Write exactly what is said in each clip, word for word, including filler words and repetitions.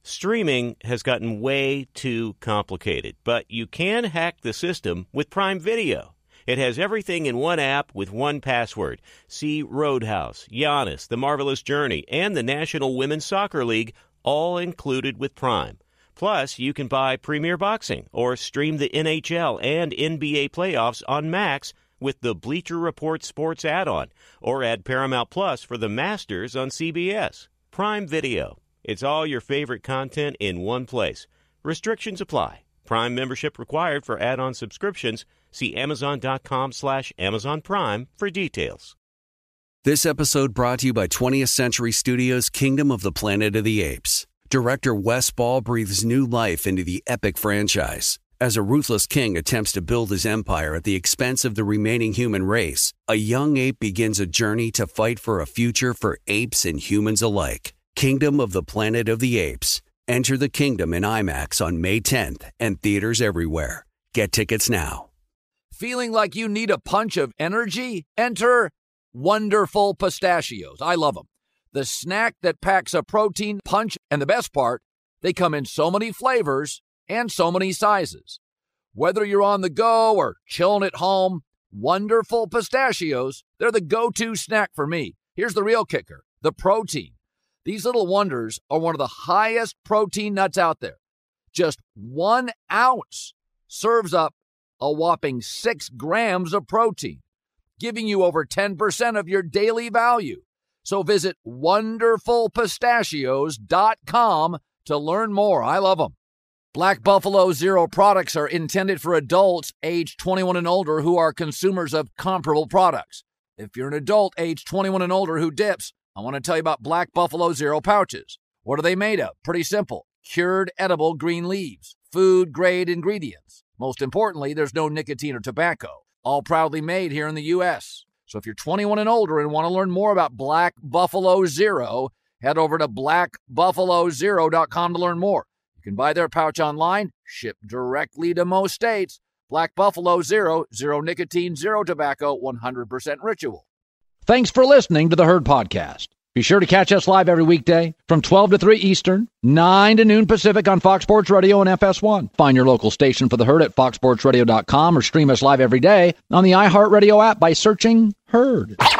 Streaming has gotten way too complicated, but you can hack the system with Prime Video. It has everything in one app with one password. See Roadhouse, Giannis, The Marvelous Journey, and the National Women's Soccer League, all included with Prime. Plus, you can buy Premier Boxing or stream the N H L and N B A playoffs on Max with the Bleacher Report Sports add-on, or add Paramount Plus for the Masters on C B S. Prime Video. It's all your favorite content in one place. Restrictions apply. Prime membership required for add-on subscriptions. See Amazon.com slash Amazon Prime for details. This episode brought to you by twentieth Century Studios' Kingdom of the Planet of the Apes. Director Wes Ball breathes new life into the epic franchise. As a ruthless king attempts to build his empire at the expense of the remaining human race, a young ape begins a journey to fight for a future for apes and humans alike. Kingdom of the Planet of the Apes. Enter the kingdom in IMAX on May tenth and theaters everywhere. Get tickets now. Feeling like you need a punch of energy? Enter Wonderful Pistachios. I love them. The snack that packs a protein punch, and the best part, they come in so many flavors and so many sizes. Whether you're on the go or chilling at home, Wonderful Pistachios, they're the go-to snack for me. Here's the real kicker, the protein. These little wonders are one of the highest protein nuts out there. Just one ounce serves up a whopping six grams of protein, giving you over ten percent of your daily value. So visit wonderful pistachios dot com to learn more. I love them. Black Buffalo Zero products are intended for adults age twenty-one and older who are consumers of comparable products. If you're an adult age twenty-one and older who dips, I want to tell you about Black Buffalo Zero pouches. What are they made of? Pretty simple. Cured edible green leaves, food-grade ingredients. Most importantly, there's no nicotine or tobacco. All proudly made here in the U S So if you're twenty-one and older and want to learn more about Black Buffalo Zero, head over to black buffalo zero dot com to learn more. You can buy their pouch online, shipped directly to most states. Black Buffalo Zero, zero nicotine, zero tobacco, one hundred percent ritual. Thanks for listening to the Herd Podcast. Be sure to catch us live every weekday from twelve to three Eastern, nine to noon Pacific on Fox Sports Radio and F S one. Find your local station for the Herd at fox sports radio dot com or stream us live every day on the iHeartRadio app by searching Herd. Now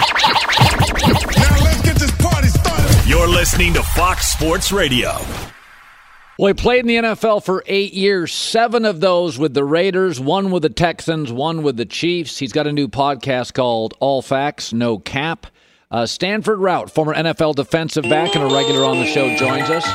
let's get this party started. You're listening to Fox Sports Radio. Well, he played in the N F L for eight years, seven of those with the Raiders, one with the Texans, one with the Chiefs. He's got a new podcast called All Facts, No Cap. Uh, Stanford Routt, former N F L defensive back and a regular on the show, joins us.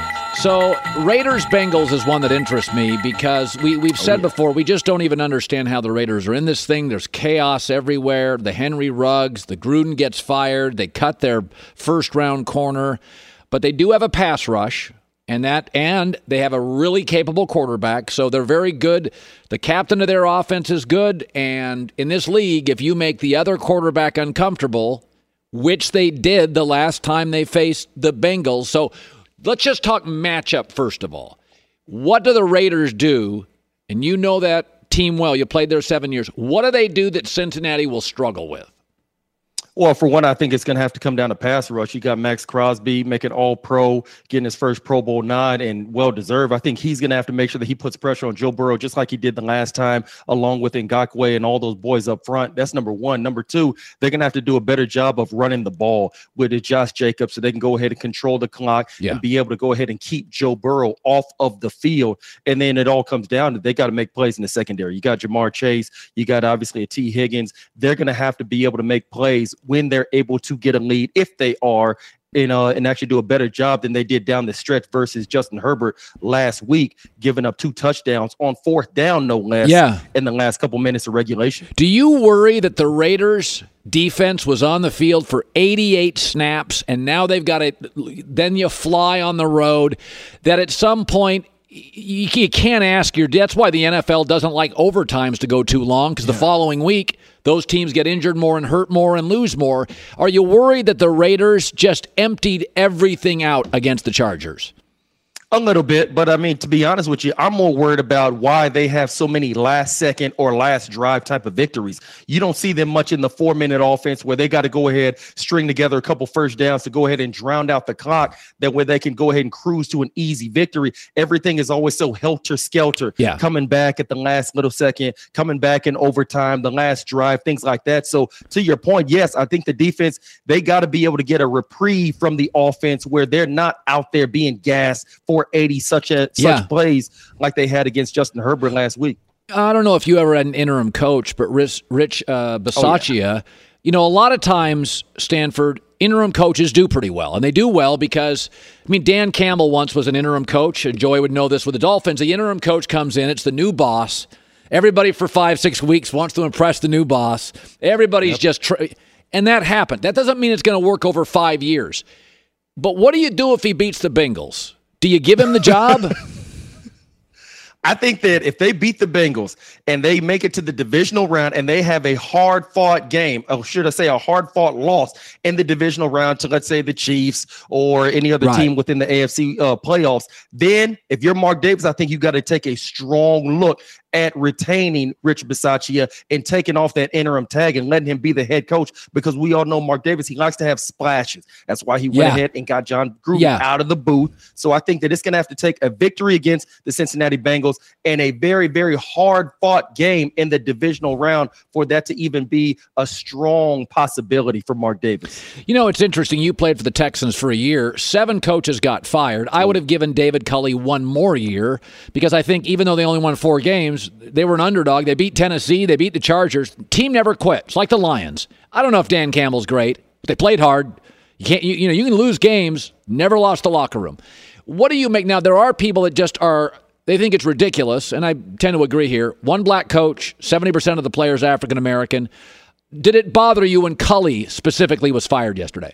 So Raiders-Bengals is one that interests me because we, we've said before, we just don't even understand how the Raiders are in this thing. There's chaos everywhere. The Henry Ruggs, the Gruden gets fired. They cut their first-round corner. But they do have a pass rush. And that, and they have a really capable quarterback, so they're very good. The captain of their offense is good, and in this league, if you make the other quarterback uncomfortable, which they did the last time they faced the Bengals. So let's just talk matchup first of all. What do the Raiders do? And you know that team well. You played there seven years. What do they do that Cincinnati will struggle with? Well, for one, I think it's going to have to come down to pass rush. You got Max Crosby making all-pro, getting his first Pro Bowl nod, and well-deserved. I think he's going to have to make sure that he puts pressure on Joe Burrow just like he did the last time, along with Ngakoue and all those boys up front. That's number one. Number two, they're going to have to do a better job of running the ball with Josh Jacobs so they can go ahead and control the clock yeah. and be able to go ahead and keep Joe Burrow off of the field. And then it all comes down to they got to make plays in the secondary. You got Jamar Chase. You got, obviously, a T. Higgins. They're going to have to be able to make plays when they're able to get a lead, if they are, you know, and actually do a better job than they did down the stretch versus Justin Herbert last week, giving up two touchdowns on fourth down, no less, yeah. in the last couple minutes of regulation. Do you worry that the Raiders defense was on the field for eighty-eight snaps, and now they've got it, then you fly on the road, that at some point you, you can't ask your, that's why the N F L doesn't like overtimes to go too long, because yeah. the following week, those teams get injured more and hurt more and lose more. Are you worried that the Raiders just emptied everything out against the Chargers? A little bit, but I mean, to be honest with you, I'm more worried about why they have so many last second or last drive type of victories. You don't see them much in the four minute offense where they got to go ahead, string together a couple first downs to go ahead and drown out the clock. That way they can go ahead and cruise to an easy victory. Everything is always so helter skelter, yeah. coming back at the last little second, coming back in overtime, the last drive, things like that. So to your point, yes, I think the defense, they got to be able to get a reprieve from the offense where they're not out there being gassed for eighty such a such yeah. plays like they had against Justin Herbert last week. I don't know if you ever had an interim coach, but Rich, Rich uh, Bisaccia, oh, yeah. you know, a lot of times, Stanford, interim coaches do pretty well. And they do well because, I mean, Dan Campbell once was an interim coach, and Joey would know this with the Dolphins. The interim coach comes in, it's the new boss. Everybody for five, six weeks wants to impress the new boss. Everybody's yep. just, tr- and that happened. That doesn't mean it's going to work over five years. But what do you do if he beats the Bengals? Do you give him the job? I think that if they beat the Bengals and they make it to the divisional round and they have a hard-fought game, or should I say a hard-fought loss in the divisional round to, let's say, the Chiefs or any other right. team within the A F C uh, playoffs, then if you're Mark Davis, I think you got to take a strong look at retaining Rich Bisaccia and taking off that interim tag and letting him be the head coach, because we all know Mark Davis, he likes to have splashes. That's why he went yeah. ahead and got John Gruden yeah. out of the booth. So I think that it's going to have to take a victory against the Cincinnati Bengals and a very, very hard-fought game in the divisional round for that to even be a strong possibility for Mark Davis. You know, it's interesting. You played for the Texans for a year. Seven coaches got fired. I would have given David Culley one more year because I think even though they only won four games, they were an underdog. They beat Tennessee. They beat the Chargers. Team never quit. It's like the Lions. I don't know if Dan Campbell's great. They played hard. You can't. You, you know, you can lose games. Never lost the locker room. What do you make now? There are people that just are. They think it's ridiculous, and I tend to agree here. One black coach, seventy percent of the players African American. Did it bother you when Culley specifically was fired yesterday?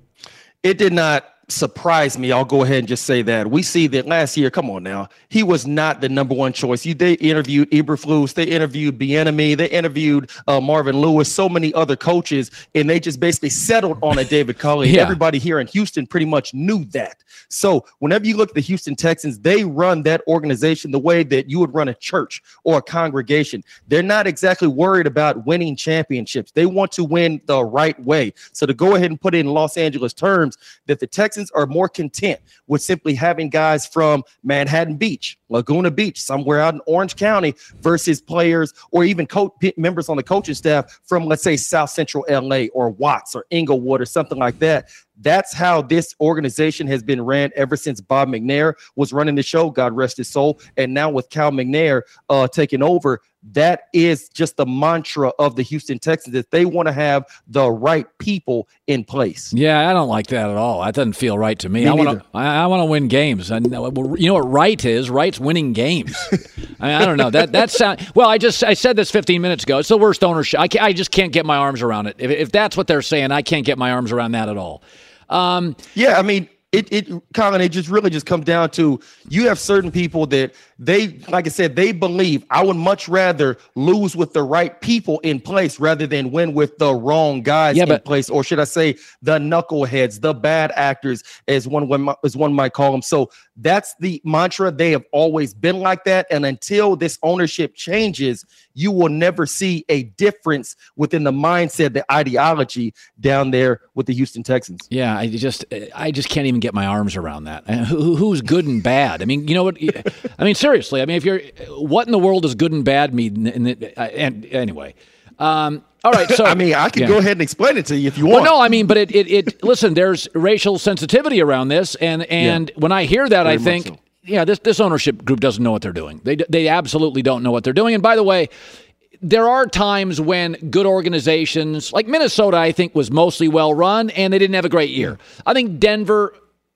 It did not surprise me. I'll go ahead and just say that. We see that last year, come on now, he was not the number one choice. You, they interviewed Eberflus, they interviewed Bieniemy, they interviewed uh, Marvin Lewis, so many other coaches, and they just basically settled on a David Culley. Yeah. Everybody here in Houston pretty much knew that. So whenever you look at the Houston Texans, they run that organization the way that you would run a church or a congregation. They're not exactly worried about winning championships. They want to win the right way. So to go ahead and put it in Los Angeles terms, that the Texans are more content with simply having guys from Manhattan Beach, Laguna Beach, somewhere out in Orange County, versus players or even co- members on the coaching staff from, let's say, South Central L A or Watts or Inglewood or something like that. That's how this organization has been ran ever since Bob McNair was running the show, God rest his soul. And now with Cal McNair uh, taking over, that is just the mantra of the Houston Texans, that they want to have the right people in place. Yeah, I don't like that at all. That doesn't feel right to me. me I want to I, I want to win games. And you know what right is? Right's winning games. I, mean, I don't know. That that sound well, I just I said this fifteen minutes ago. It's the worst ownership. I, can, I just can't get my arms around it. If, if that's what they're saying, I can't get my arms around that at all. Um, yeah, I mean, it, it, Colin, it just really just comes down to you have certain people that they, like I said, they believe I would much rather lose with the right people in place rather than win with the wrong guys yeah, in but, place, or should I say the knuckleheads, the bad actors, as one, as one might call them. So that's the mantra. They have always been like that. And until this ownership changes, you will never see a difference within the mindset, the ideology down there with the Houston Texans. Yeah, I just I just can't even get my arms around that. Who, who's good and bad? I mean, you know what? I mean, seriously. I mean, if you're, what in the world does good and bad mean? And anyway, um, all right. So I mean, I can yeah. go ahead and explain it to you if you want. Well, no, I mean, but it it, it listen. There's racial sensitivity around this, and and yeah. when I hear that, Very I think. So. Yeah, this this ownership group doesn't know what they're doing. They they absolutely don't know what they're doing. And by the way, there are times when good organizations, like Minnesota, I think was mostly well run, and they didn't have a great year. I think Denver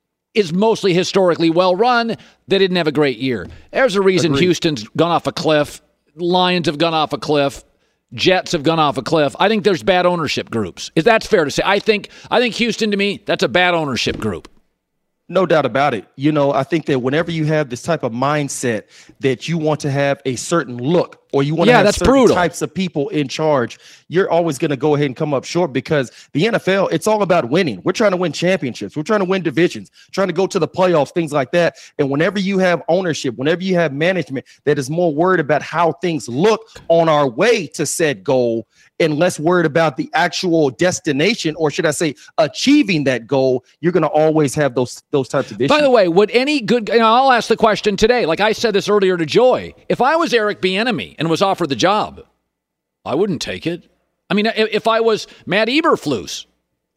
is mostly historically well run. They didn't have a great year. There's a reason Agreed. Houston's gone off a cliff. Lions have gone off a cliff. Jets have gone off a cliff. I think there's bad ownership groups. If that's fair to say. I think I think Houston, to me, that's a bad ownership group. No doubt about it. You know, I think that whenever you have this type of mindset that you want to have a certain look or you want yeah, to have that's certain brutal. types of people in charge, you're always going to go ahead and come up short because the N F L, it's all about winning. We're trying to win championships. We're trying to win divisions, trying to go to the playoffs, things like that. And whenever you have ownership, whenever you have management that is more worried about how things look on our way to said goal and less worried about the actual destination, or should I say achieving that goal, you're going to always have those those types of issues. By the way, would any good, you know, I'll ask the question today. Like I said this earlier to Joy, if I was Eric Bieniemy and was offered the job, I wouldn't take it. I mean, if I was Matt Eberflus,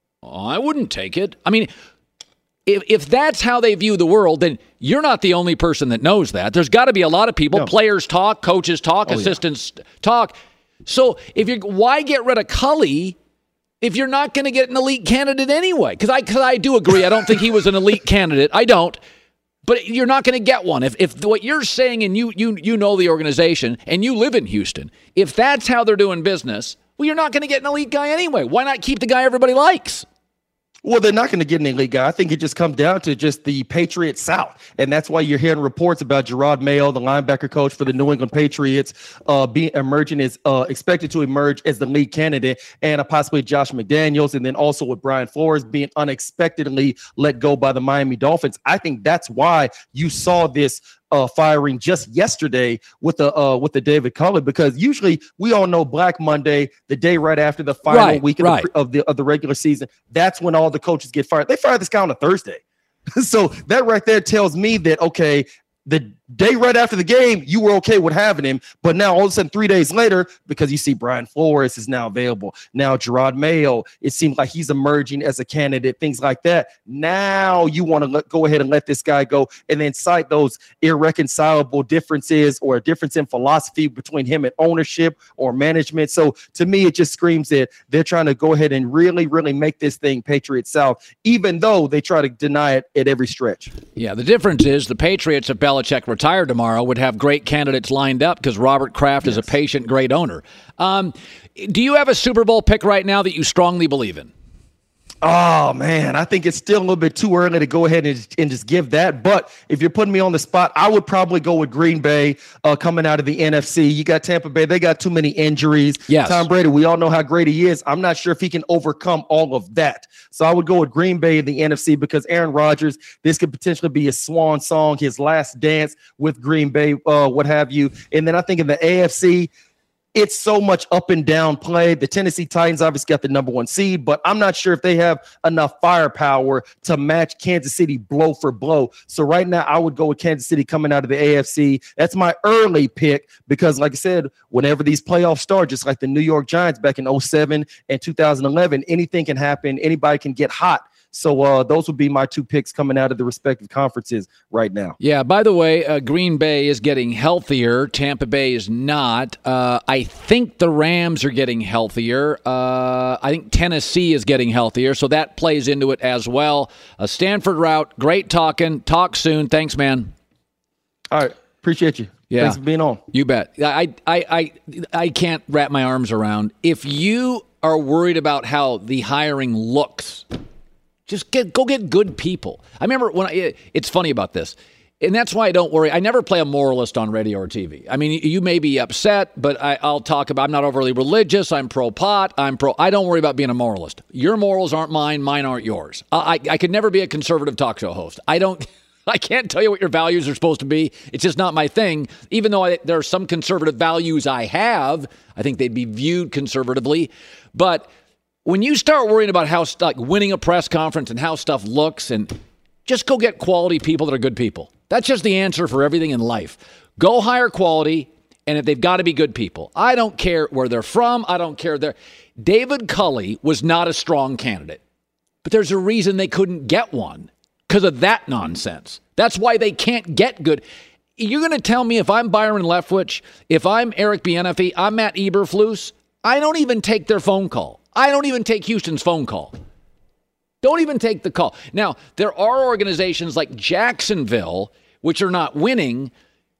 I wouldn't take it. I mean, if if that's how they view the world, then you're not the only person that knows that. There's got to be a lot of people. No. Players talk, coaches talk, oh, assistants yeah. talk. So if you're, why get rid of Cully if you're not going to get an elite candidate anyway? Because I, cause I do agree. I don't think he was an elite candidate. I don't. But you're not going to get one. If if what you're saying, and you you you know the organization, and you live in Houston, if that's how they're doing business, well, you're not going to get an elite guy anyway. Why not keep the guy everybody likes? Well, they're not going to get an elite guy. I think it just comes down to just the Patriots South. And that's why you're hearing reports about Gerard Mayo, the linebacker coach for the New England Patriots, uh, being emerging as uh, expected to emerge as the lead candidate, and uh, possibly Josh McDaniels. And then also with Brian Flores being unexpectedly let go by the Miami Dolphins. I think that's why you saw this Uh, firing just yesterday with the uh, with the David Culley, because usually we all know Black Monday, the day right after the final right, week of, right. the, of the of the regular season, that's when all the coaches get fired. They fired this guy on a Thursday, so that right there tells me that okay, the day right after the game, you were okay with having him, but now all of a sudden, three days later, because you see Brian Flores is now available, now Gerard Mayo, it seems like he's emerging as a candidate, things like that. Now you want to let, go ahead and let this guy go, and then cite those irreconcilable differences or a difference in philosophy between him and ownership or management. So to me, it just screams that they're trying to go ahead and really, really make this thing Patriots South, even though they try to deny it at every stretch. Yeah, the difference is the Patriots, if Belichick retired tomorrow, would have great candidates lined up because Robert Kraft yes. is a patient, great owner. Um, do you have a Super Bowl pick right now that you strongly believe in? Oh, man, I think it's still a little bit too early to go ahead and, and just give that. But if you're putting me on the spot, I would probably go with Green Bay uh, coming out of the N F C. You got Tampa Bay. They got too many injuries. Yes. Tom Brady, we all know how great he is. I'm not sure if he can overcome all of that. So I would go with Green Bay in the N F C because Aaron Rodgers, this could potentially be his swan song, his last dance with Green Bay, uh, what have you. And then I think in the A F C, it's so much up and down play. The Tennessee Titans obviously got the number one seed, but I'm not sure if they have enough firepower to match Kansas City blow for blow. So right now, I would go with Kansas City coming out of the A F C. That's my early pick because, like I said, whenever these playoffs start, just like the New York Giants back in oh seven and two thousand eleven, anything can happen. Anybody can get hot. So uh, those would be my two picks coming out of the respective conferences right now. Yeah, by the way, uh, Green Bay is getting healthier. Tampa Bay is not. Uh, I think the Rams are getting healthier. Uh, I think Tennessee is getting healthier, so that plays into it as well. A Stanford route, great talking. Talk soon. Thanks, man. All right, appreciate you. Yeah. Thanks for being on. You bet. I, I, I, I can't wrap my arms around. If you are worried about how the hiring looks, just get go get good people. I remember when I, it's funny about this, and that's why I don't worry. I never play a moralist on radio or T V. I mean, you may be upset, but I, I'll talk about. I'm not overly religious. I'm pro pot. I'm pro. I don't worry about being a moralist. Your morals aren't mine. Mine aren't yours. I, I, I could never be a conservative talk show host. I don't. I can't tell you what your values are supposed to be. It's just not my thing. Even though I, there are some conservative values I have, I think they'd be viewed conservatively, but when you start worrying about how like winning a press conference and how stuff looks, and just go get quality people that are good people. That's just the answer for everything in life. Go hire quality, and if they've got to be good people. I don't care where they're from. I don't care their. David Culley was not a strong candidate, but there's a reason they couldn't get one because of that nonsense. That's why they can't get good. You're going to tell me if I'm Byron Leftwich, if I'm Eric Bieniemy, I'm Matt Eberflus, I don't even take their phone call. I don't even take Houston's phone call. Don't even take the call. Now, there are organizations like Jacksonville, which are not winning,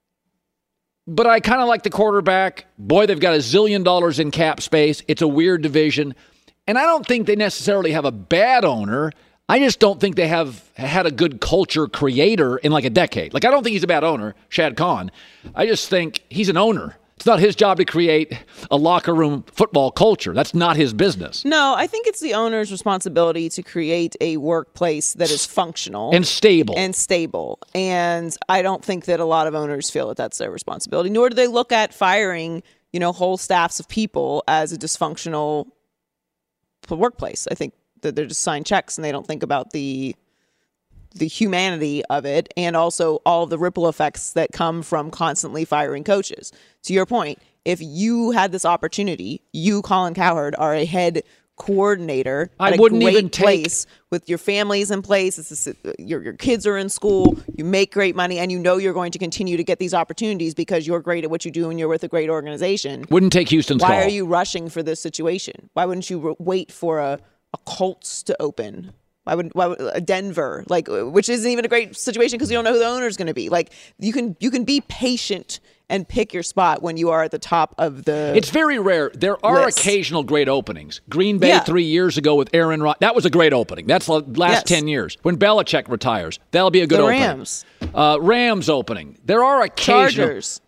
but I kind of like the quarterback. Boy, they've got a zillion dollars in cap space. It's a weird division. And I don't think they necessarily have a bad owner. I just don't think they have had a good culture creator in like a decade. Like, I don't think he's a bad owner, Shad Khan. I just think he's an owner. It's not his job to create a locker room football culture. That's not his business. No, I think it's the owner's responsibility to create a workplace that is functional. And stable. And stable. And I don't think that a lot of owners feel that that's their responsibility, nor do they look at firing, you know, whole staffs of people as a dysfunctional workplace. I think that they're just signing checks and they don't think about the the humanity of it, and also all of the ripple effects that come from constantly firing coaches. To your point, if you had this opportunity, you, Colin Cowherd, are a head coordinator I at wouldn't a great even take... place with your families in place. It's just, your, your kids are in school, you make great money, and you know you're going to continue to get these opportunities because you're great at what you do and you're with a great organization. Wouldn't take Houston's Why call. are you rushing for this situation? Why wouldn't you re- wait for a, a Colts to open? Why would, why would a Denver, like, which isn't even a great situation because you don't know who the owner is going to be. Like, you can you can be patient and pick your spot when you are at the top of the. It's very rare. There are list. occasional great openings. Green Bay Yeah. three years ago with Aaron Rodgers. That was a great opening. That's the last Yes. ten years. When Belichick retires, that'll be a good The opening. Rams. Uh, Rams opening. There are occasional. Chargers.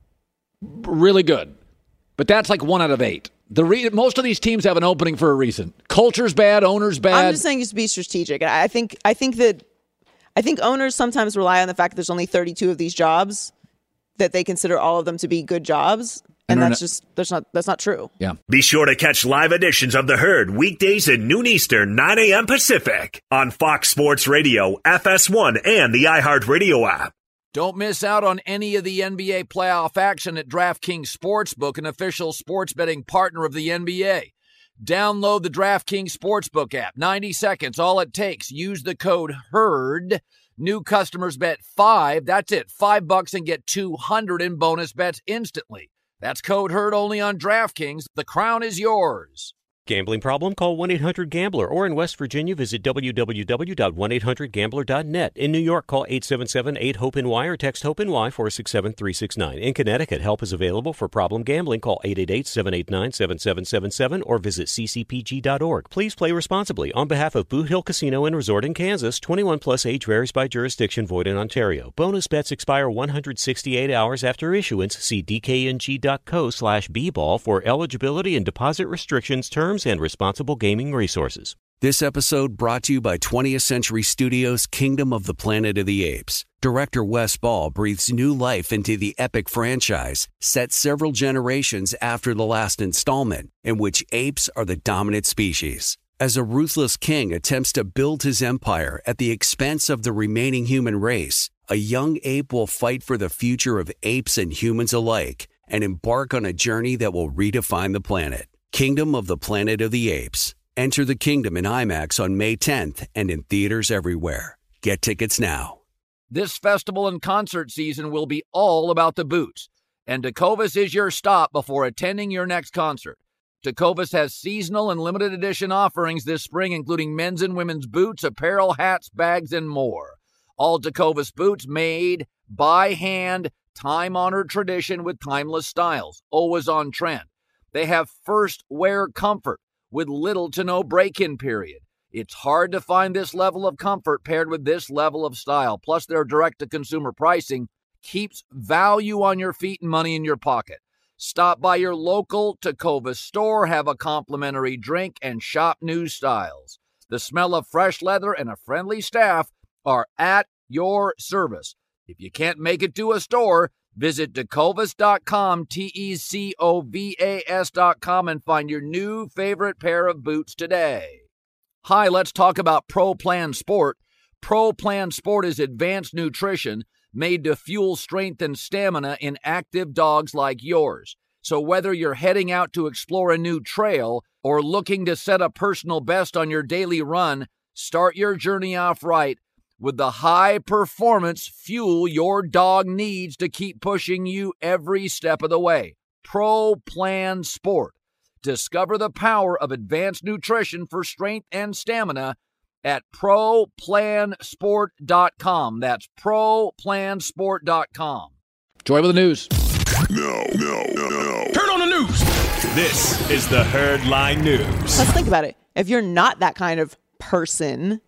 Really good. But that's like one out of eight. The re- most of these teams have an opening for a reason. Culture's bad, owner's bad. I'm just saying, just be strategic. And I think I think that I think owners sometimes rely on the fact that there's only thirty-two of these jobs, that they consider all of them to be good jobs, and, And that's not- just that's not that's not true. Yeah. Be sure to catch live editions of The Herd weekdays at noon Eastern, nine a.m. Pacific on Fox Sports Radio, F S one, and the iHeartRadio app. Don't miss out on any of the N B A playoff action at DraftKings Sportsbook, an official sports betting partner of the N B A. Download the DraftKings Sportsbook app. ninety seconds, all it takes. Use the code HERD. New customers bet five. That's it. Five bucks and get two hundred in bonus bets instantly. That's code HERD only on DraftKings. The crown is yours. Gambling problem? Call one eight hundred gambler, or in West Virginia, visit w w w dot one eight hundred gambler dot net. In New York, call eight seven seven eight hope N Y or text HOPE-NY four six seven three six nine. In Connecticut, help is available for problem gambling. Call eight eight eight seven eight nine seven seven seven seven or visit c c p g dot org. Please play responsibly. On behalf of Boot Hill Casino and Resort in Kansas, twenty-one plus age varies by jurisdiction, void in Ontario. Bonus bets expire one hundred sixty-eight hours after issuance. See d k n g dot co slash b ball for eligibility and deposit restrictions, terms, and responsible gaming resources. This episode brought to you by twentieth Century Studios' Kingdom of the Planet of the Apes. Director Wes Ball breathes new life into the epic franchise, set several generations after the last installment, in which apes are the dominant species. As a ruthless king attempts to build his empire at the expense of the remaining human race, a young ape will fight for the future of apes and humans alike and embark on a journey that will redefine the planet. Kingdom of the Planet of the Apes. Enter the kingdom in IMAX on May tenth and in theaters everywhere. Get tickets now. This festival and concert season will be all about the boots, and Tecovas is your stop before attending your next concert. Tecovas has seasonal and limited edition offerings this spring, including men's and women's boots, apparel, hats, bags, and more. All Tecovas boots made by hand, time-honored tradition with timeless styles, always on trend. They have first wear comfort with little to no break-in period. It's hard to find this level of comfort paired with this level of style. Plus, their direct-to-consumer pricing keeps value on your feet and money in your pocket. Stop by your local Tecovas store, have a complimentary drink, and shop new styles. The smell of fresh leather and a friendly staff are at your service. If you can't make it to a store, visit tecovas dot com, T E C O V A S dot com, and find your new favorite pair of boots today. Hi, let's talk about Pro Plan Sport. Pro Plan Sport is advanced nutrition made to fuel strength and stamina in active dogs like yours. So whether you're heading out to explore a new trail or looking to set a personal best on your daily run, start your journey off right with the high-performance fuel your dog needs to keep pushing you every step of the way. Pro Plan Sport. Discover the power of advanced nutrition for strength and stamina at pro plan sport dot com. That's pro plan sport dot com. Joy with the news. No, no, no, no. Turn on the news. This is the Herd Line News. Let's think about it. If you're not that kind of person,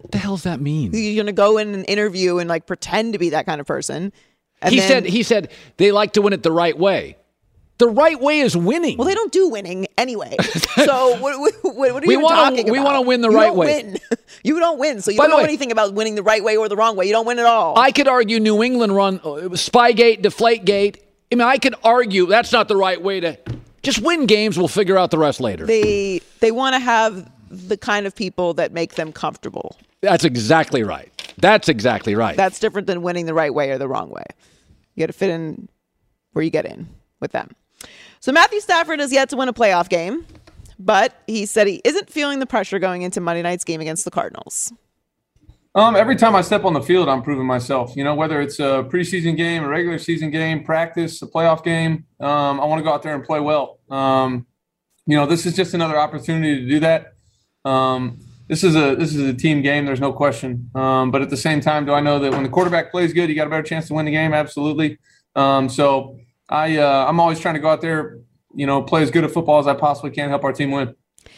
What the hell does that mean? You're going to go in an interview and like pretend to be that kind of person. And he then, said he said they like to win it the right way. The right way is winning. Well, they don't do winning anyway. So what, what, what are you we even wanna, talking we about? want to win the you right don't way. Win. You don't win, so you By don't the know way, anything about winning the right way or the wrong way. You don't win at all. I could argue New England run uh, Spygate, Deflategate. I mean, I could argue that's not the right way to just win games. We'll figure out the rest later. They they want to have the kind of people that make them comfortable. That's exactly right. That's exactly right. That's different than winning the right way or the wrong way. You got to fit in where you get in with them. So Matthew Stafford has yet to win a playoff game, but he said he isn't feeling the pressure going into Monday night's game against the Cardinals. Um, every time I step on the field, I'm proving myself. You know, whether it's a preseason game, a regular season game, practice, a playoff game, um, I want to go out there and play well. Um, you know, this is just another opportunity to do that. Um, this is a this is a team game. There's no question. Um, but at the same time, do I know that when the quarterback plays good, you got a better chance to win the game? Absolutely. Um, so I uh, I'm always trying to go out there, you know, play as good a football as I possibly can, help our team win.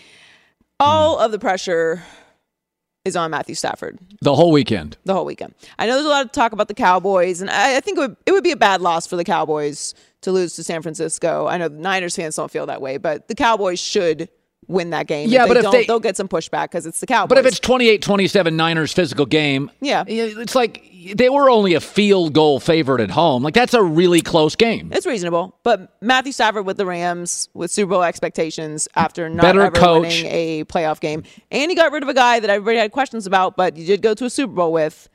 All of the pressure is on Matthew Stafford. The whole weekend. The whole weekend. I know there's a lot of talk about the Cowboys, and I, I think it would, it would be a bad loss for the Cowboys to lose to San Francisco. I know the Niners fans don't feel that way, but the Cowboys should win that game. Yeah, if but they if don't, they, they'll get some pushback because it's the Cowboys. But if it's twenty-eight twenty-seven Niners physical game, yeah, it's like they were only a field goal favorite at home. Like, that's a really close game. It's reasonable. But Matthew Stafford with the Rams with Super Bowl expectations after not Better ever coach. winning a playoff game. And he got rid of a guy that everybody had questions about, but you did go to a Super Bowl with.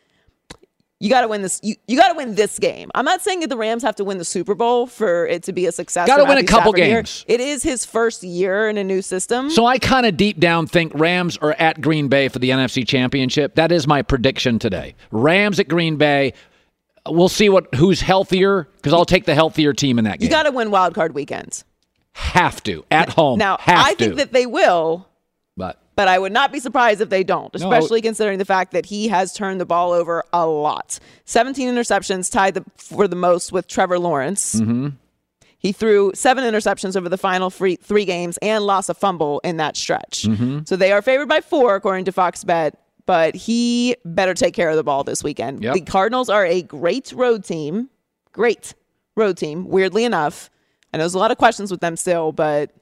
You got to win this. You, you got to win this game. I'm not saying that the Rams have to win the Super Bowl for it to be a success. Got to win a Matthew couple Stafford here. games. It is his first year in a new system. So I kind of deep down think Rams are at Green Bay for the N F C Championship. That is my prediction today. Rams at Green Bay. We'll see what who's healthier, because I'll take the healthier team in that game. You got to win wild card weekends. Have to at home. Now Have I to. think that they will. But But I would not be surprised if they don't, especially No. considering the fact that he has turned the ball over a lot. seventeen interceptions, tied the, for the most with Trevor Lawrence. Mm-hmm. He threw seven interceptions over the final three, three games and lost a fumble in that stretch. Mm-hmm. So they are favored by four, according to Fox Bet, but he better take care of the ball this weekend. Yep. The Cardinals are a great road team. Great road team, weirdly enough. I know there's a lot of questions with them still, but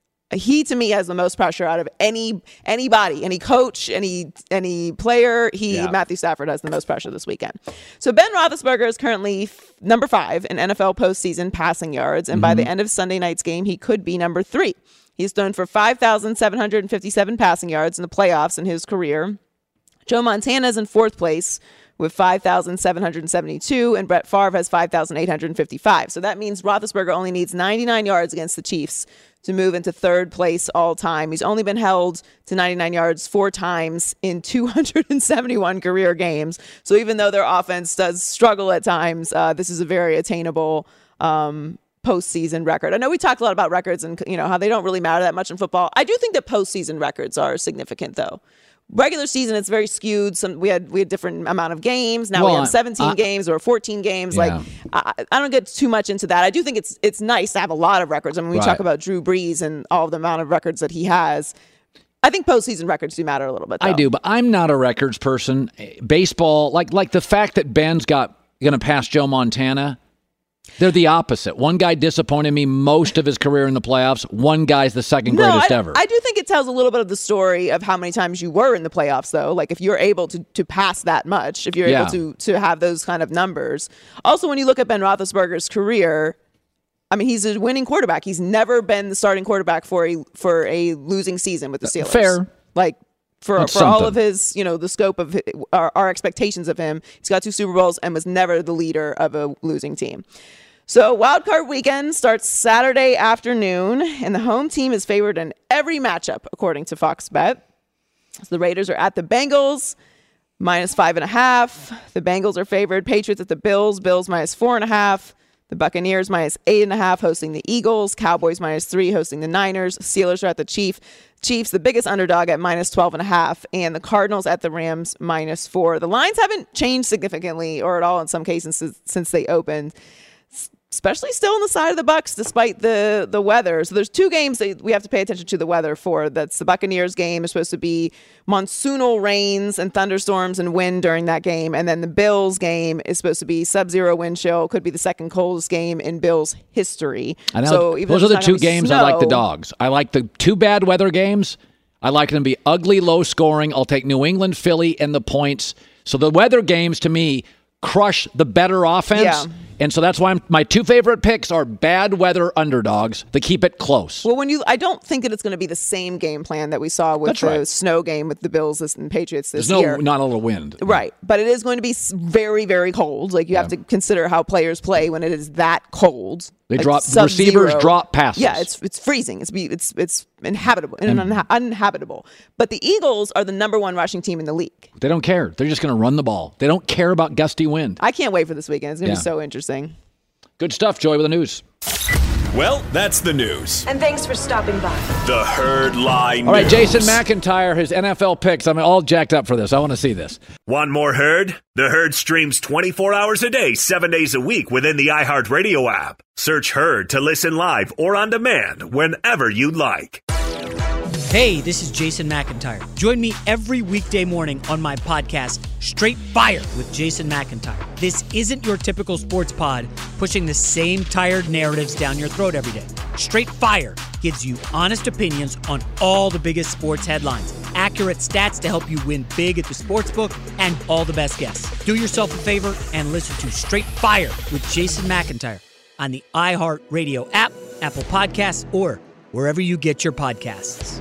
he, to me, has the most pressure out of any anybody, any coach, any any player. He, Yeah. Matthew Stafford, has the most pressure this weekend. So Ben Roethlisberger is currently f- number five in N F L postseason passing yards, and Mm-hmm. by the end of Sunday night's game, he could be number three. He's thrown for five thousand seven hundred fifty-seven passing yards in the playoffs in his career. Joe Montana is in fourth place with five thousand seven hundred seventy-two, and Brett Favre has five thousand eight hundred fifty-five. So that means Roethlisberger only needs ninety-nine yards against the Chiefs to move into third place all time. He's only been held to ninety-nine yards four times in two hundred seventy-one career games. So even though their offense does struggle at times, uh, this is a very attainable um, postseason record. I know we talked a lot about records and, you know, how they don't really matter that much in football. I do think that postseason records are significant, though. Regular season, it's very skewed. Some we had we had different amount of games. Now Well, we have seventeen I- games or fourteen games. Yeah. Like I, I don't get too much into that. I do think it's it's nice to have a lot of records. I mean, we Right. talk about Drew Brees and all the amount of records that he has. I think postseason records do matter a little bit, though. I do, but I'm not a records person. Baseball, like like the fact that Ben's got going to pass Joe Montana, they're the opposite. One guy disappointed me most of his career in the playoffs. One guy's the second No, greatest I, ever. I do think it tells a little bit of the story of how many times you were in the playoffs, though. Like if you're able to to pass that much, if you're Yeah. able to to have those kind of numbers. Also, when you look at Ben Roethlisberger's career, I mean, he's a winning quarterback. He's never been the starting quarterback for a for a losing season with the Steelers. Fair. Like for That's for all something. of his, you know, the scope of hi- our, our expectations of him, he's got two Super Bowls and was never the leader of a losing team. So Wild Card Weekend starts Saturday afternoon, and the home team is favored in every matchup, according to Fox Bet. So the Raiders are at the Bengals, minus five and a half. The Bengals are favored. Patriots at the Bills, Bills minus four and a half. The Buccaneers minus eight and a half, hosting the Eagles. Cowboys minus three, hosting the Niners. Steelers are at the Chief. Chiefs, the biggest underdog, at minus twelve and a half, and the Cardinals at the Rams minus four. The lines haven't changed significantly or at all in some cases since, since they opened. especially still on the side of the Bucs despite the the weather. So there's two games that we have to pay attention to the weather for. That's the Buccaneers game is supposed to be monsoonal rains and thunderstorms and wind during that game. And then the Bills game is supposed to be sub-zero wind chill. Could be the second coldest game in Bills history. I know. So even those are the two games snow, I like the dogs. I like the two bad weather games. I like them to be ugly, low scoring. I'll take New England, Philly, and the points. So the weather games to me crush the better offense. Yeah. And so that's why I'm, my two favorite picks are bad weather underdogs to keep it close. Well, when you, I don't think that it's going to be the same game plan that we saw with That's the right. snow game with the Bills and Patriots this There's no, year. not a little wind. Right. But it is going to be s- very, very cold. Like you Yeah. have to consider how players play when it is that cold. They like drop sub-zero. receivers drop passes. Yeah, it's it's freezing. It's be it's it's inhabitable, unha- uninhabitable. But the Eagles are the number one rushing team in the league. They don't care. They're just going to run the ball. They don't care about gusty wind. I can't wait for this weekend. It's going to Yeah. be so interesting. Good stuff, Joey, with the news. Well, that's the news. And thanks for stopping by. The Herd Lie News. All right, Jason McIntyre, his N F L picks. I'm all jacked up for this. I want to see this. Want more Herd? The Herd streams twenty-four hours a day, seven days a week within the iHeartRadio app. Search Herd to listen live or on demand whenever you like. Hey, this is Jason McIntyre. Join me every weekday morning on my podcast, Straight Fire with Jason McIntyre. This isn't your typical sports pod pushing the same tired narratives down your throat every day. Straight Fire gives you honest opinions on all the biggest sports headlines, accurate stats to help you win big at the sportsbook, and all the best guests. Do yourself a favor and listen to Straight Fire with Jason McIntyre on the iHeartRadio app, Apple Podcasts, or wherever you get your podcasts.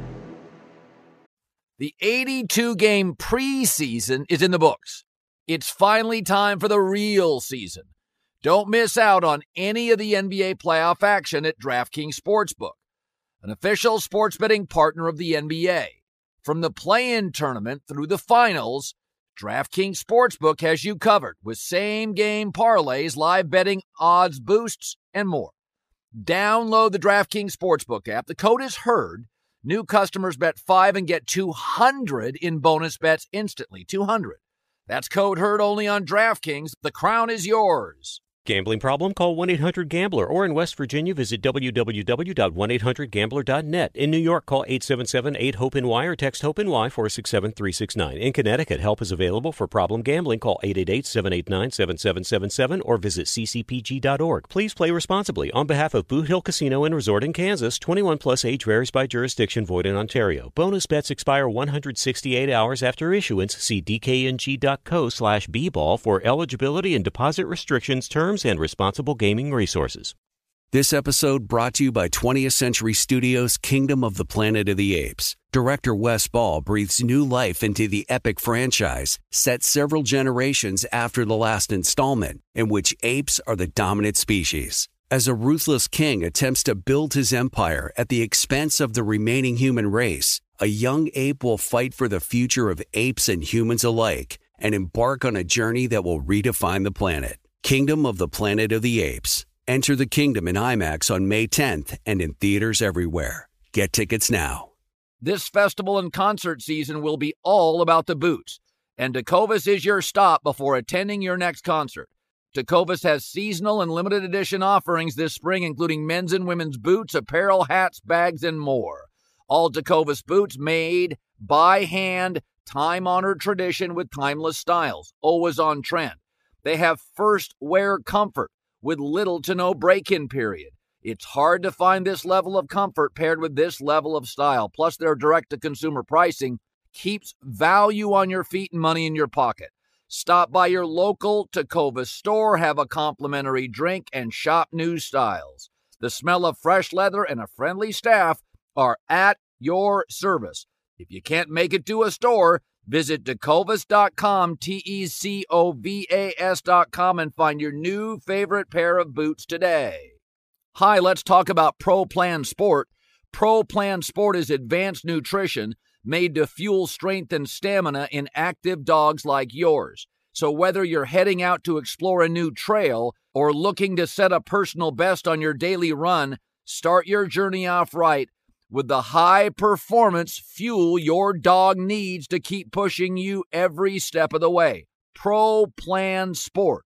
The eighty-two game preseason is in the books. It's finally time for the real season. Don't miss out on any of the N B A playoff action at DraftKings Sportsbook, an official sports betting partner of the N B A. From the play-in tournament through the finals, DraftKings Sportsbook has you covered with same-game parlays, live betting, odds boosts, and more. Download the DraftKings Sportsbook app. The code is HERD. New customers bet five and get two hundred in bonus bets instantly. two hundred. That's code HERD only on DraftKings. The crown is yours. Gambling problem? Call one eight hundred gambler, or in West Virginia, visit w w w dot one eight hundred gambler dot net. In New York, call eight seven seven eight hope N Y or text HOPE-NY four six seven three six nine. In Connecticut, help is available for problem gambling. Call eight eight eight seven eight nine seven seven seven seven or visit c c p g dot org. Please play responsibly. On behalf of Boot Hill Casino and Resort in Kansas, twenty-one plus age varies by jurisdiction, void in Ontario. Bonus bets expire one hundred sixty-eight hours after issuance. See d k n g dot co slash b ball for eligibility and deposit restrictions, terms, and responsible gaming resources. This episode brought to you by twentieth Century Studios' Kingdom of the Planet of the Apes. Director Wes Ball breathes new life into the epic franchise, set several generations after the last installment, in which apes are the dominant species. As a ruthless king attempts to build his empire at the expense of the remaining human race, a young ape will fight for the future of apes and humans alike and embark on a journey that will redefine the planet. Kingdom of the Planet of the Apes. Enter the kingdom in IMAX on May tenth and in theaters everywhere. Get tickets now. This festival and concert season will be all about the boots, and Tecovas is your stop before attending your next concert. Tecovas has seasonal and limited edition offerings this spring, including men's and women's boots, apparel, hats, bags, and more. All Tecovas boots made by hand, time-honored tradition with timeless styles, always on trend. They have first wear comfort with little to no break-in period. It's hard to find this level of comfort paired with this level of style. Plus, their direct-to-consumer pricing keeps value on your feet and money in your pocket. Stop by your local Tecovas store, have a complimentary drink, and shop new styles. The smell of fresh leather and a friendly staff are at your service. If you can't make it to a store, visit tecovas dot com, T E C O V A S dot com, and find your new favorite pair of boots today. Hi, let's talk about Pro Plan Sport. Pro Plan Sport is advanced nutrition made to fuel strength and stamina in active dogs like yours. So whether you're heading out to explore a new trail or looking to set a personal best on your daily run, start your journey off right with the high-performance fuel your dog needs to keep pushing you every step of the way. Pro Plan Sport.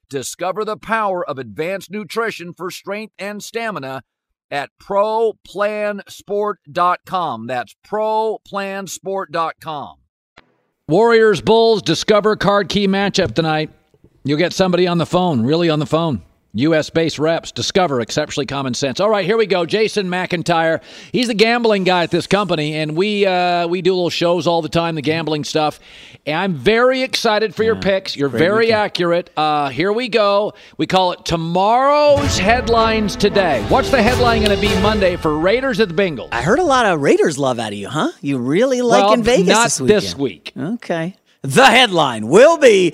Discover the power of advanced nutrition for strength and stamina at pro plan sport dot com. That's pro plan sport dot com. Warriors, Bulls, Discover card key matchup tonight. You'll get somebody on the phone, really on the phone. U S-based reps, Discover, exceptionally common sense. All right, here we go. Jason McIntyre. He's the gambling guy at this company, and we uh, we do little shows all the time, the gambling stuff. And I'm very excited for yeah, your picks. You're very weekend. accurate. Uh, here we go. We call it Tomorrow's Headlines Today. What's the headline going to be Monday for Raiders at the Bengals? I heard a lot of Raiders love out of you, huh? You really like well, in Vegas not this weekend. this week. Okay. The headline will be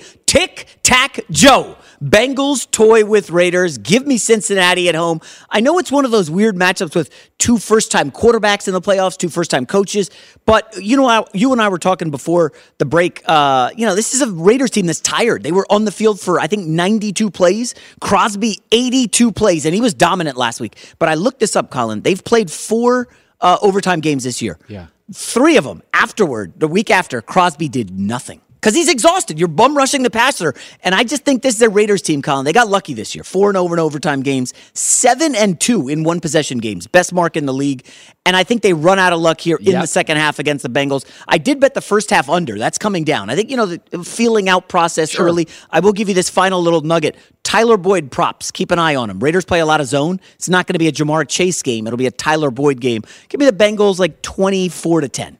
Tic-Tac-Joe. Bengals toy with Raiders. Give me Cincinnati at home. I know it's one of those weird matchups with two first-time quarterbacks in the playoffs, two first-time coaches. But, you know, I, you and I were talking before the break. Uh, you know, this is a Raiders team that's tired. They were on the field for, I think, ninety-two plays. Crosby, eighty-two plays, and he was dominant last week. But I looked this up, Colin. They've played four uh, overtime games this year. Yeah. Three of them afterward, the week after, Crosby did nothing. Because he's exhausted. You're bum rushing the passer. And I just think this is their Raiders team, Colin. They got lucky this year. Four and over and overtime games. Seven and two in one possession games. Best mark in the league. And I think they run out of luck here in yep. the second half against the Bengals. I did bet the first half under. That's coming down. I think, you know, the feeling out process sure. early. I will give you this final little nugget. Tyler Boyd props. Keep an eye on him. Raiders play a lot of zone. It's not going to be a Jamar Chase game. It'll be a Tyler Boyd game. Give me the Bengals like twenty-four to ten.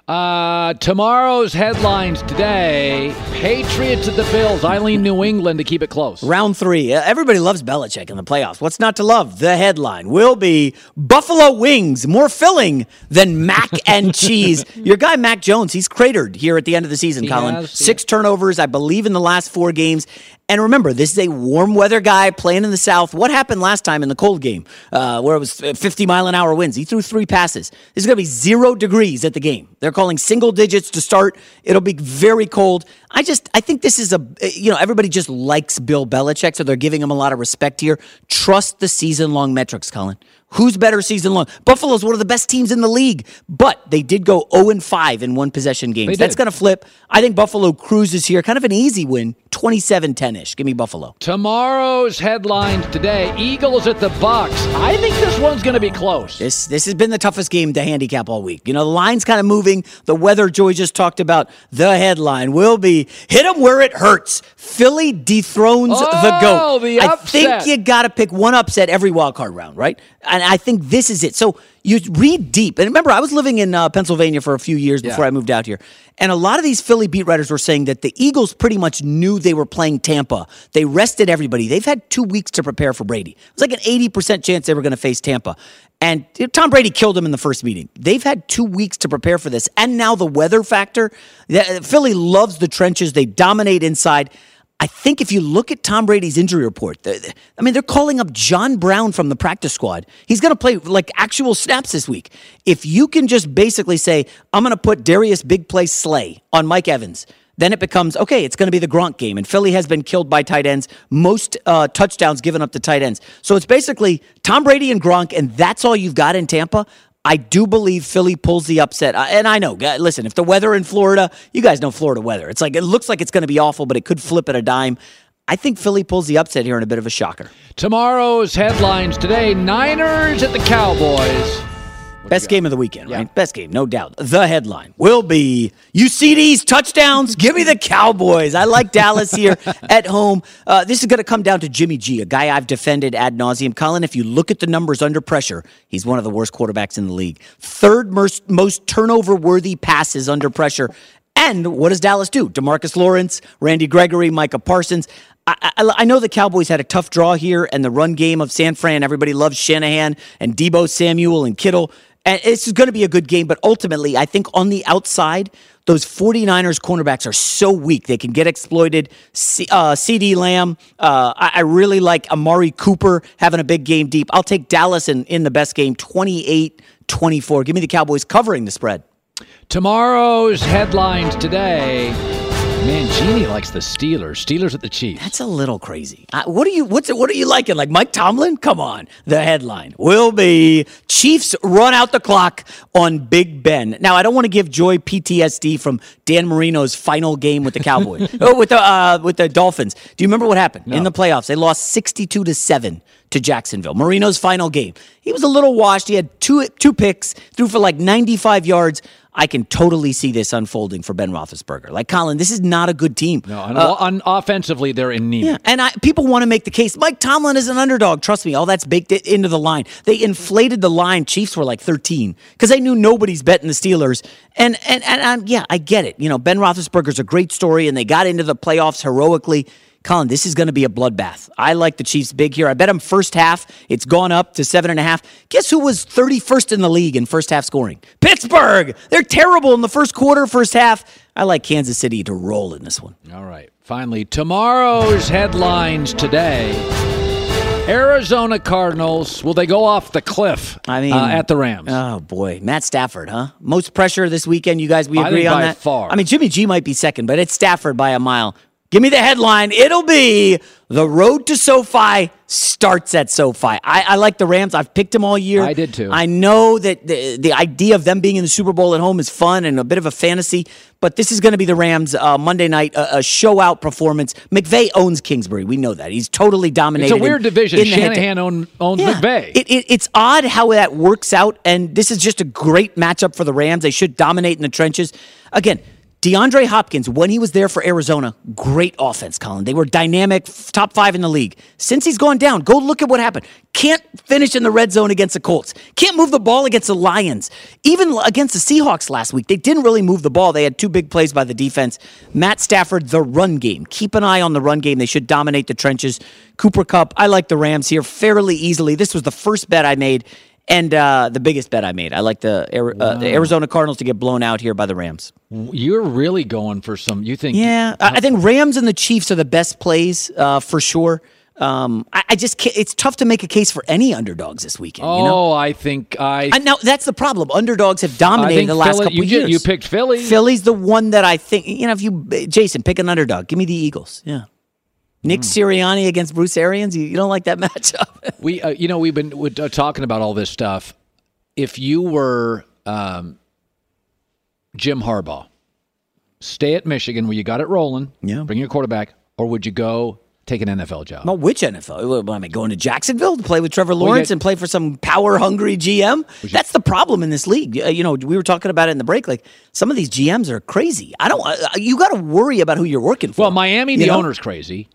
Uh, tomorrow's headlines today, Patriots at the Bills. I lean New England to keep it close. Round three. Uh, everybody loves Belichick in the playoffs. What's not to love? The headline will be Buffalo Wings, more filling than mac and cheese. Your guy, Mac Jones, he's cratered here at the end of the season, he Colin. Has, Six yeah. turnovers, I believe, in the last four games. And remember, this is a warm weather guy playing in the South. What happened last time in the cold game uh, where it was fifty mile an hour winds? He threw three passes. This is going to be zero degrees at the game. They're calling single digits to start. It'll be very cold. I just, I think this is a, you know, everybody just likes Bill Belichick, so they're giving him a lot of respect here. Trust the season-long metrics, Colin. Who's better season long? Buffalo's one of the best teams in the league, but they did go oh and five in one possession games. That's going to flip. I think Buffalo cruises here. Kind of an easy win, twenty-seven ten-ish. Give me Buffalo. Tomorrow's headlines today, Eagles at the Bucs. I think this one's going to be close. This this has been the toughest game to handicap all week. You know, the line's kind of moving. The weather Joy just talked about. The headline will be, hit them where it hurts. Philly dethrones oh, the GOAT. The I think you got to pick one upset every wild card round, right? And I think this is it. So you read deep. And remember, I was living in uh, Pennsylvania for a few years before yeah. I moved out here. And a lot of these Philly beat writers were saying that the Eagles pretty much knew they were playing Tampa. They rested everybody. They've had two weeks to prepare for Brady. It was like an eighty percent chance they were going to face Tampa. And Tom Brady killed him in the first meeting. They've had two weeks to prepare for this. And now the weather factor. Philly loves the trenches. They dominate inside. I think if you look at Tom Brady's injury report, I mean, they're calling up John Brown from the practice squad. He's going to play like actual snaps this week. If you can just basically say, I'm going to put Darius Big Play Slay on Mike Evans, then it becomes, okay, it's going to be the Gronk game. And Philly has been killed by tight ends. Most uh, touchdowns given up to tight ends. So it's basically Tom Brady and Gronk, and that's all you've got in Tampa. I do believe Philly pulls the upset. And I know, listen, if the weather in Florida, you guys know Florida weather. It's like, it looks like it's going to be awful, but it could flip at a dime. I think Philly pulls the upset here in a bit of a shocker. Tomorrow's headlines today, Niners at the Cowboys. Best game of the weekend, right? Yeah. Best game, no doubt. The headline will be, you see these touchdowns? Give me the Cowboys. I like Dallas here at home. Uh, this is going to come down to Jimmy G, a guy I've defended ad nauseum. Colin, if you look at the numbers under pressure, he's one of the worst quarterbacks in the league. Third most, most turnover-worthy passes under pressure. And what does Dallas do? DeMarcus Lawrence, Randy Gregory, Micah Parsons. I, I, I know the Cowboys had a tough draw here, and the run game of San Fran, everybody loves Shanahan and Deebo Samuel and Kittle. And it's going to be a good game, but ultimately, I think on the outside, those 49ers cornerbacks are so weak. They can get exploited. C- uh, CeeDee Lamb, uh, I-, I really like Amari Cooper having a big game deep. I'll take Dallas in, in the best game, twenty-eight twenty-four. Give me the Cowboys covering the spread. Tomorrow's headlines today, Man, Jeannie likes the Steelers. Steelers at the Chiefs. That's a little crazy. Uh, what are you? What's it? What are you liking? Like Mike Tomlin? Come on. The headline will be Chiefs run out the clock on Big Ben. Now, I don't want to give Joy P T S D from Dan Marino's final game with the Cowboys, oh, with the uh, with the Dolphins. Do you remember what happened No. in the playoffs? They lost sixty-two to seven to Jacksonville. Marino's final game. He was a little washed. He had two two picks, threw for like ninety-five yards. I can totally see this unfolding for Ben Roethlisberger. Like, Colin, this is not a good team. No, on, Uh, on offensively, they're anemic. Yeah, and I, people want to make the case. Mike Tomlin is an underdog. Trust me, all that's baked i- into the line. They inflated the line. Chiefs were like thirteen because they knew nobody's betting the Steelers. And and and um, yeah, I get it. You know, Ben Roethlisberger's a great story, and they got into the playoffs heroically. Colin, this is going to be a bloodbath. I like the Chiefs big here. I bet them first half. It's gone up to seven and a half. Guess who was thirty-first in the league in first half scoring? Pittsburgh. They're terrible in the first quarter, first half. I like Kansas City to roll in this one. All right. Finally, tomorrow's headlines today. Arizona Cardinals, will they go off the cliff I mean, uh, at the Rams? Oh, boy. Matt Stafford, huh? Most pressure this weekend, you guys, we I agree think on by that? far. I mean, Jimmy G might be second, but it's Stafford by a mile. Give me the headline. It'll be the road to SoFi starts at SoFi. I, I like the Rams. I've picked them all year. I did too. I know that the, the idea of them being in the Super Bowl at home is fun and a bit of a fantasy, but this is going to be the Rams uh, Monday night, a, a show-out performance. McVay owns Kingsbury. We know that. He's totally dominated. It's a weird in, division. in the Shanahan head-to- own, owns Yeah. McVay. It, it, it's odd how that works out, and this is just a great matchup for the Rams. They should dominate in the trenches. Again, DeAndre Hopkins, when he was there for Arizona, great offense, Colin. They were dynamic, top five in the league. Since he's gone down, go look at what happened. Can't finish in the red zone against the Colts. Can't move the ball against the Lions. Even against the Seahawks last week, they didn't really move the ball. They had two big plays by the defense. Matt Stafford, the run game. Keep an eye on the run game. They should dominate the trenches. Cooper Kupp, I like the Rams here fairly easily. This was the first bet I made. And uh, the biggest bet I made. I like the, uh, the Arizona Cardinals to get blown out here by the Rams. You're really going for some, you think. Yeah, I I think Rams and the Chiefs are the best plays uh, for sure. Um, I, I just can't, it's tough to make a case for any underdogs this weekend. Oh, you know? I think I. And now that's the problem. Underdogs have dominated think the last Philly- couple you of ju- years. you picked Philly. Philly's the one that I think, you know, if you, Jason, pick an underdog. Give me the Eagles. Yeah. Nick Sirianni against Bruce Arians. You, you don't like that matchup? We, uh, you know, we've been we're, uh, talking about all this stuff. If you were um, Jim Harbaugh, stay at Michigan where you got it rolling, yeah. bring your quarterback, or would you go take an N F L job? Well, which N F L? What, am I going to Jacksonville to play with Trevor Well, Lawrence yeah. and play for some power-hungry G M? That's the problem in this league. Uh, you know, we were talking about it in the break. Like, some of these G Ms are crazy. I don't. Uh, you got to worry about who you're working for. Well, Miami, you the know? owner's crazy.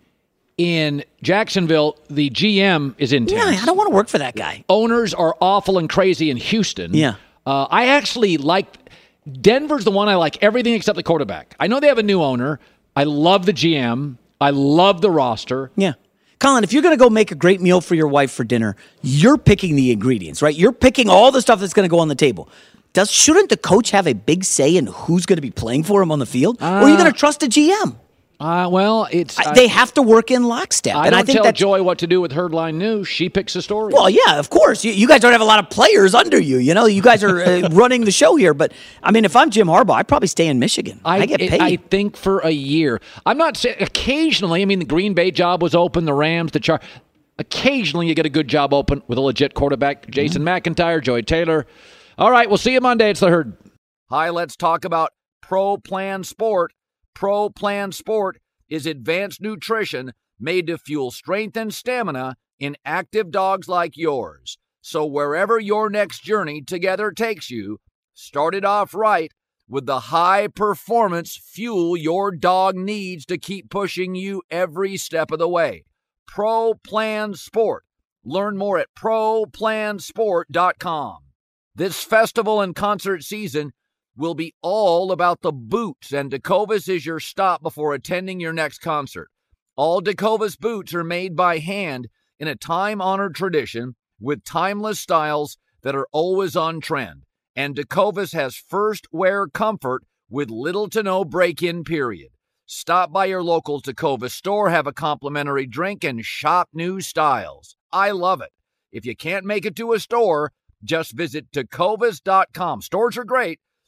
In Jacksonville, the G M is intense. Yeah, I don't want to work for that guy. Owners are awful and crazy in Houston. Yeah. Uh, I actually like Denver's the one I like everything except the quarterback. I know they have a new owner. I love the G M. I love the roster. Yeah. Colin, if you're going to go make a great meal for your wife for dinner, you're picking the ingredients, right? You're picking all the stuff that's going to go on the table. Does shouldn't the coach have a big say in who's going to be playing for him on the field? Uh, or are you going to trust a G M? Uh, well, it's I, they have to work in lockstep. I and don't I think tell that's, Joy what to do with Herdline News. She picks the story. Well, yeah, of course. You, you guys don't have a lot of players under you. You know, you guys are uh, running the show here. But, I mean, if I'm Jim Harbaugh, I'd probably stay in Michigan. I, I get paid. I think for a year. I'm not saying occasionally. I mean, the Green Bay job was open, the Rams, the Char. Occasionally you get a good job open with a legit quarterback. Jason mm-hmm. McIntyre, Joy Taylor. All right, we'll see you Monday. It's The Herd. Hi, let's talk about Pro Plan Sport. Pro Plan Sport is advanced nutrition made to fuel strength and stamina in active dogs like yours. So wherever your next journey together takes you, start it off right with the high-performance fuel your dog needs to keep pushing you every step of the way. Pro Plan Sport. Learn more at pro plan sport dot com. This festival and concert season will be all about the boots, and Tecovas is your stop before attending your next concert. All Tecovas boots are made by hand in a time-honored tradition with timeless styles that are always on trend. And Tecovas has first wear comfort with little to no break-in period. Stop by your local Tecovas store, have a complimentary drink, and shop new styles. I love it. If you can't make it to a store, just visit tecovas dot com. Stores are great,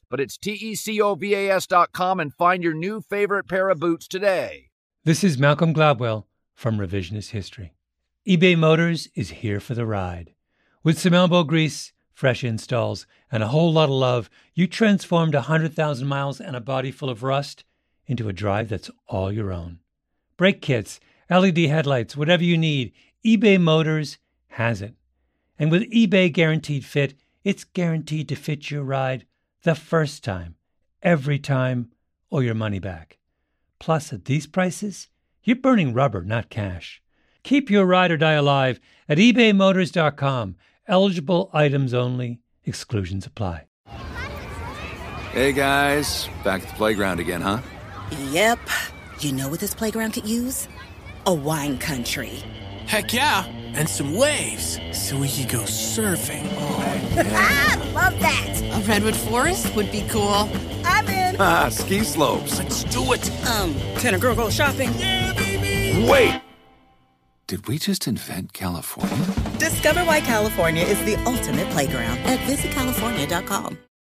but it's T E C O V A S dot com and find your new favorite pair of boots today. This is Malcolm Gladwell from Revisionist History. eBay Motors is here for the ride. With some elbow grease, fresh installs, and a whole lot of love, you transformed one hundred thousand miles and a body full of rust into a drive that's all your own. Brake kits, L E D headlights, whatever you need, eBay Motors has it. And with eBay Guaranteed Fit, it's guaranteed to fit your ride the first time, every time, or your money back. Plus, at these prices, you're burning rubber, not cash. Keep your ride or die alive at ebay motors dot com. Eligible items only. Exclusions apply. Hey, guys. Back at the playground again, huh? Yep. You know what this playground could use? A wine country. Heck yeah. And some waves so we could go surfing. Oh, yeah. Love that. A redwood forest would be cool. I'm in. Ah, ski slopes. Let's do it. Um, can a girl go shopping? Yeah, baby. Wait. Did we just invent California? Discover why California is the ultimate playground at visit california dot com.